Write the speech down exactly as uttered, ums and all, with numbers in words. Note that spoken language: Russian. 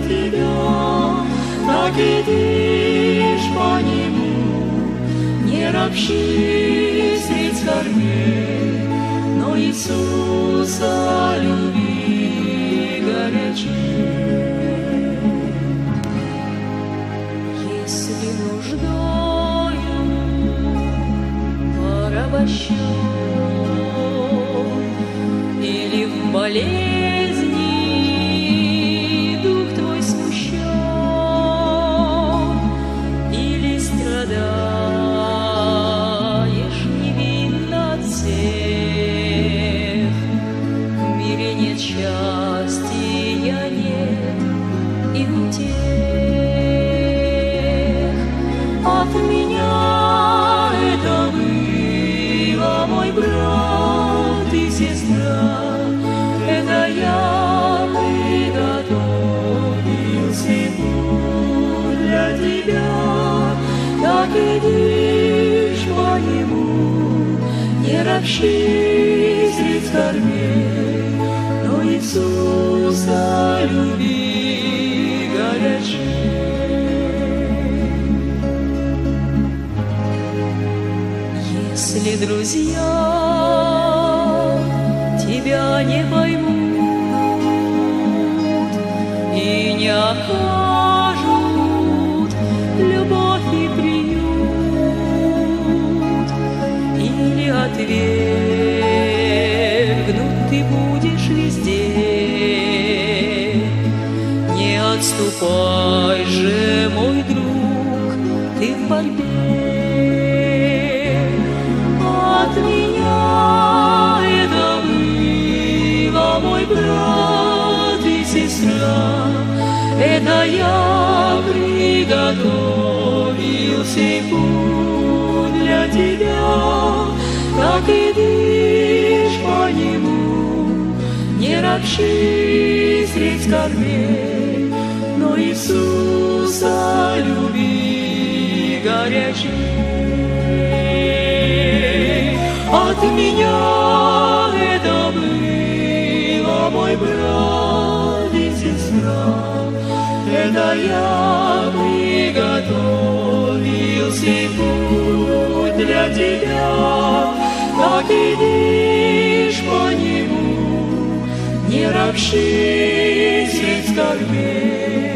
тебя, так идишь по нему, не ропщи средь скорбей, но Иисуса люби горячей. Если нуждою порабощен или в болезни дух твой смущен, или страдаешь невинно от всех, в мире нет счастья, нет и утех. От меня это было, мой брат и сестра, это я приготовил путь для тебя, так идишь по нему, не ропщи средь скорбей, но Иисуса люби горячей. Если друзья тебя не поймут и не окажут любовь и приют, или отвергнут, ты будешь везде, не отступай же, мой друг, ты в борьбе. От меня это было, мой брат и сестра, это я приготовил сей путь для тебя, так идишь по нему, не ропщи средь скорбей, но Иисуса люби горячей. От меня это было, мой брат и сестра, это я приготовил сей путь для тебя, так идишь по нему, не ропщи средь скорбей,